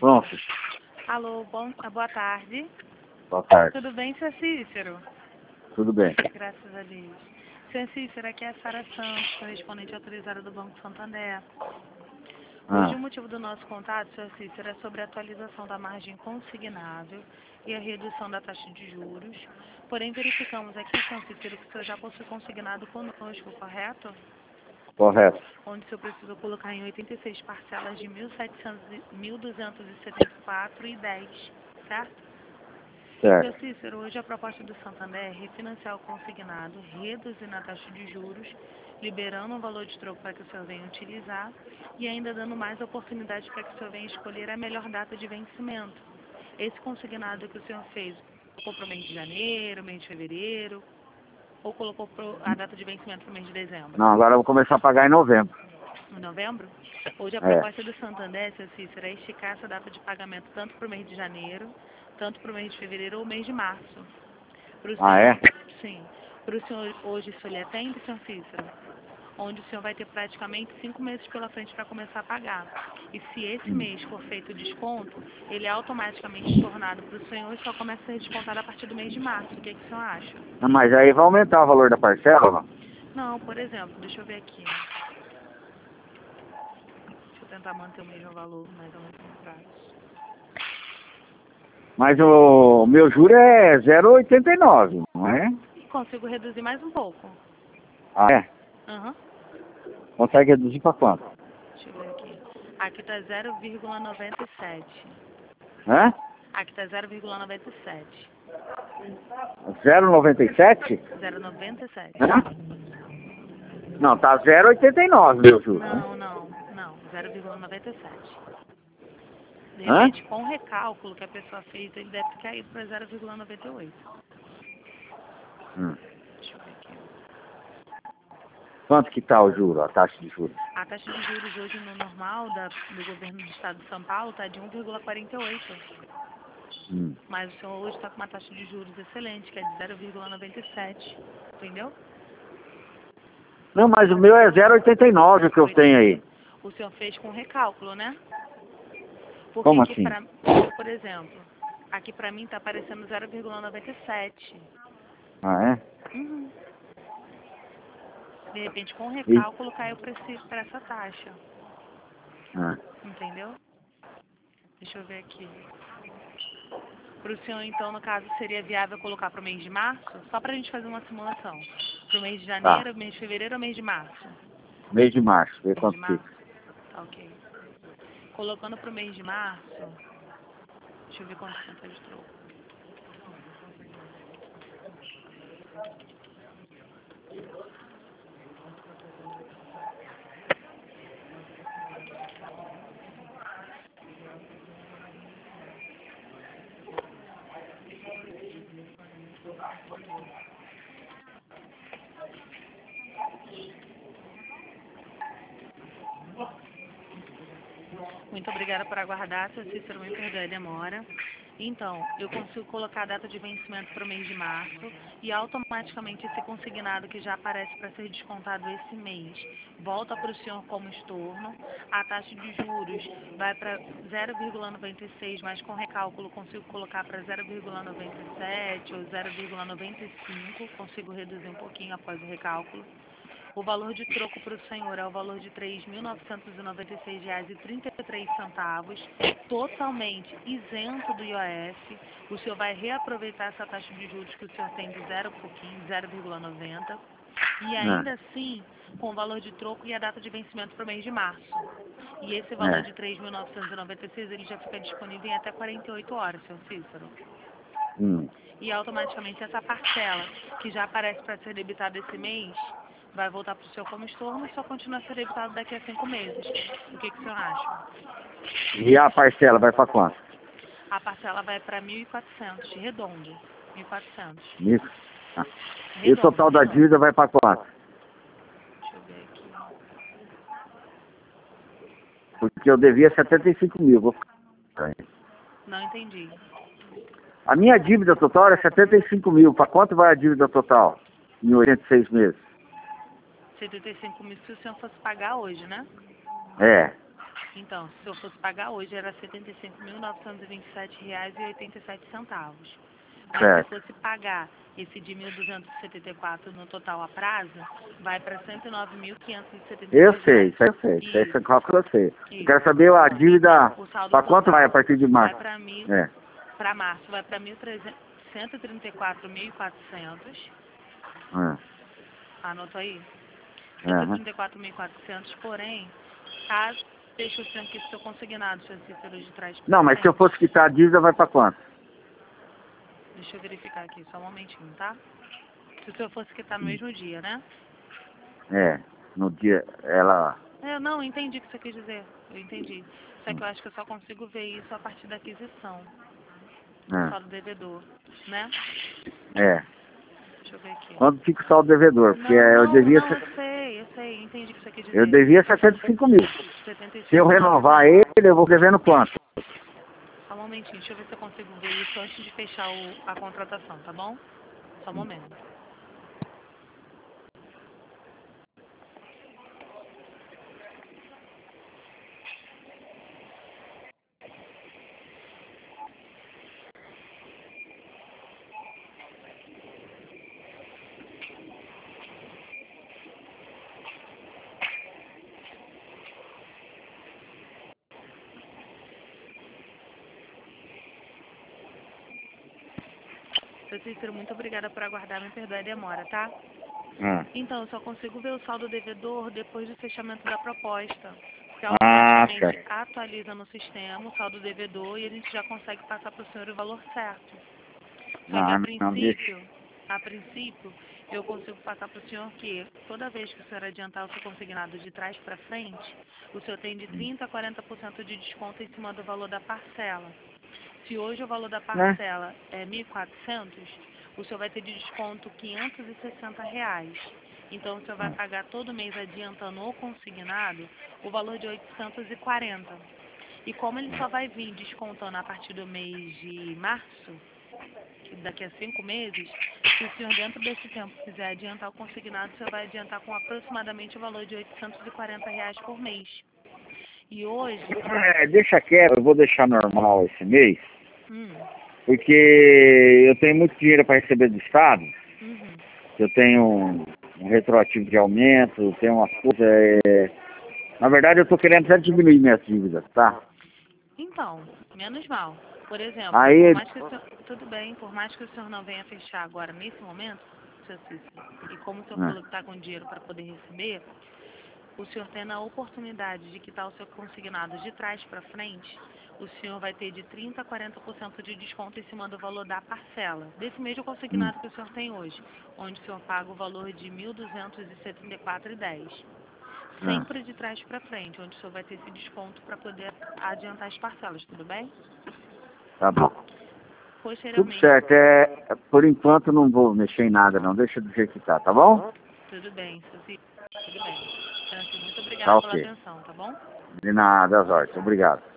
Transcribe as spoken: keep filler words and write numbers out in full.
Pronto. Alô, bom, boa tarde. Boa tarde. Tudo bem, seu Cícero? Tudo bem. Graças a Deus. Seu Cícero, aqui é a Sara Santos, correspondente autorizada do Banco Santander. Ah. Hoje o motivo do nosso contato, seu Cícero, é sobre a atualização da margem consignável e a redução da taxa de juros. Porém, verificamos aqui, seu Cícero, que o senhor já possui consignado conosco, correto? Correto. Onde o senhor precisa colocar em oitenta e seis parcelas de mil duzentos e setenta e quatro reais e dez centavos, certo? Certo. Seu Cícero, hoje a proposta do Santander é refinanciar o consignado, reduzindo a taxa de juros, liberando um valor de troco para que o senhor venha utilizar e ainda dando mais oportunidades para que o senhor venha escolher a melhor data de vencimento. Esse consignado que o senhor fez, colocou para o mês de janeiro, mês de fevereiro, ou colocou pro, a data de vencimento para o mês de dezembro? Não, agora eu vou começar a pagar em novembro. Em novembro? Hoje a É. proposta do Santander, seu Cícero, é esticar essa data de pagamento tanto para o mês de janeiro, tanto para o mês de fevereiro ou mês de março. Pro Ah, senhor, é? Sim. Para o senhor hoje, isso lhe atende, seu Cícero? Onde o senhor vai ter praticamente cinco meses pela frente para começar a pagar. E se esse Hum. mês for feito o desconto, ele é automaticamente tornado para o senhor e só começa a ser descontado a partir do mês de março. O que, que o senhor acha? Ah, mas aí vai aumentar o valor da parcela, não? Não, por exemplo, deixa eu ver aqui. Deixa eu tentar manter o mesmo valor, mais ou menos no prazo. Mas o meu juro é zero vírgula oitenta e nove, não é? Consigo reduzir mais um pouco. Ah, é? Aham. Consegue reduzir para quanto? Deixa eu ver aqui. Aqui tá zero vírgula noventa e sete. Hã? Aqui tá zero vírgula noventa e sete. zero vírgula noventa e sete? zero vírgula noventa e sete. Hã? Não, tá zero vírgula oitenta e nove, meu juro. Não, não, não. zero vírgula noventa e sete. De Hã? repente, com o recálculo que a pessoa fez, ele deve ter caído para zero vírgula noventa e oito. Hum. Deixa eu ver aqui. Quanto que tá o juro, a taxa de juros? A taxa de juros hoje no normal da, do governo do estado de São Paulo está de um vírgula quarenta e oito. Hum. Mas o senhor hoje está com uma taxa de juros excelente, que é de zero vírgula noventa e sete. Entendeu? Não, mas o meu é zero vírgula oitenta e nove que eu tenho aí. O senhor fez com recálculo, né? Porque Como aqui assim? pra, por exemplo, aqui pra mim tá aparecendo zero vírgula noventa e sete. Ah, é? Uhum. De repente, com o E? recálculo, caiu pra, esse, pra essa taxa. Ah. Entendeu? Deixa eu ver aqui. Pro senhor, então, no caso, seria viável colocar pro mês de março? Só pra gente fazer uma simulação. Pro mês de Tá. janeiro, mês de fevereiro ou mês de março? Mês de março, vê Mês de quanto março? fica. Tá, ok. Colocando pro mês de março, deixa eu ver quanto tempo de troco. Muito obrigada por aguardar, seu Cícero, me perdoe a demora. Então, eu consigo colocar a data de vencimento para o mês de março e automaticamente esse consignado que já aparece para ser descontado esse mês volta para o senhor como estorno. A taxa de juros vai para zero vírgula noventa e seis, mas com recálculo consigo colocar para zero vírgula noventa e sete ou zero vírgula noventa e cinco, consigo reduzir um pouquinho após o recálculo. O valor de troco para o senhor é o valor de três mil novecentos e noventa e seis reais e trinta e três centavos, totalmente isento do I O F. O senhor vai reaproveitar essa taxa de juros que o senhor tem de zero pouquinho, zero vírgula noventa. E Ah. ainda assim, com o valor de troco e a data de vencimento para o mês de março. E esse valor É. de três mil novecentos e noventa e seis ele já fica disponível em até quarenta e oito horas, seu Cícero. Hum. E automaticamente essa parcela, que já aparece para ser debitada esse mês, vai voltar para o seu como estorno e só continua a ser debitado daqui a cinco meses. O que, que o senhor acha? E a parcela vai para quanto? A parcela vai para mil e quatrocentos, redondo. mil e quatrocentos. Isso. Ah. E o Redondo, total da redondo. dívida vai para quanto? Deixa eu ver aqui. Porque eu devia setenta e cinco mil. Vou ficar. Não entendi. A minha dívida total é setenta e cinco mil. Para quanto vai a dívida total? Em oitenta e seis meses. setenta e cinco mil se o senhor fosse pagar hoje, né? É. Então, se eu fosse pagar hoje, era setenta e cinco mil novecentos e vinte e sete reais e oitenta e sete centavos. Mas Certo. se eu fosse pagar esse de mil duzentos e setenta e quatro no total a prazo, vai para cento e nove mil quinhentos e setenta e Eu dois sei, reais. isso aí eu sei. Isso aí você cálculo eu sei. Eu Isso. quero saber a dívida, O saldo para quanto total vai a partir de vai março? para mil, É. para março vai para cento e trinta e quatro mil e quatrocentos. É. Anotou aí? cento e Aham. trinta e quatro mil e quatrocentos, porém, caso deixe o senhor aqui seu consignado, seu Cícero, de trás para Não, mas se eu frente. fosse quitar a dívida, vai para quanto? Deixa eu verificar aqui, só um momentinho, tá? Se o senhor fosse quitar no mesmo dia, né? É, no dia, ela... É, não, eu entendi o que você quis dizer. Eu entendi. Só que eu acho que eu só consigo ver isso a partir da aquisição. O saldo devedor, né? É. Deixa eu ver aqui. Quando fica o saldo devedor? Porque Não, eu não, devia... não, eu sei, eu sei, entendi o que você quis dizer. Eu devia setenta e cinco mil. setenta e cinco, Se eu renovar ele, eu vou devendo quanto? Só um momentinho, deixa eu ver se eu consigo ver isso antes de fechar o, a contratação, tá bom? Só um momento. Seu Cícero, muito obrigada por aguardar, me perdoe a demora, tá? Ah, Então, eu só consigo ver o saldo devedor depois do fechamento da proposta. Porque ah automaticamente certo. atualiza no sistema o saldo devedor e a gente já consegue passar para o senhor o valor certo. Só que a Ah, não, deixa. princípio, a princípio, eu consigo passar para o senhor que toda vez que o senhor adiantar o seu consignado de trás para frente, o senhor tem de trinta a quarenta por cento de desconto em cima do valor da parcela. Se hoje o valor da Né? parcela é mil e quatrocentos, o senhor vai ter de desconto quinhentos e sessenta reais. Então, o senhor vai pagar todo mês adiantando ou consignado o valor de oitocentos e quarenta. E como ele só vai vir descontando a partir do mês de março, que daqui a cinco meses, se o senhor dentro desse tempo quiser adiantar o consignado, o senhor vai adiantar com aproximadamente o valor de oitocentos e quarenta reais por mês. E hoje... É, deixa quieto, eu vou deixar normal esse mês, Hum, porque eu tenho muito dinheiro para receber do Estado, uhum. eu tenho um, um retroativo de aumento, tenho umas coisas... É... Na verdade, eu estou querendo até diminuir minhas dívidas, tá? Então, menos mal. Por exemplo, Aí, por mais que o senhor, tudo bem, por mais que o senhor não venha fechar agora nesse momento, seu Cícero, e como o senhor é, falou que está com dinheiro para poder receber, o senhor tendo a oportunidade de quitar o seu consignado de trás para frente, o senhor vai ter de trinta a quarenta por cento de desconto em cima do valor da parcela, desse mesmo hum, consignado que o senhor tem hoje, onde o senhor paga o valor de mil duzentos e setenta e quatro reais e dez centavos. é, Sempre de trás para frente, onde o senhor vai ter esse desconto para poder adiantar as parcelas, tudo bem? tá bom. Tudo Posteriormente, certo, é, por enquanto não vou mexer em nada não, deixa do jeito que tá, tá bom? tudo bem, Suzy, tudo bem. Então, assim, muito Tá obrigada pela ok. atenção, tá bom? De nada, as ordens, obrigado.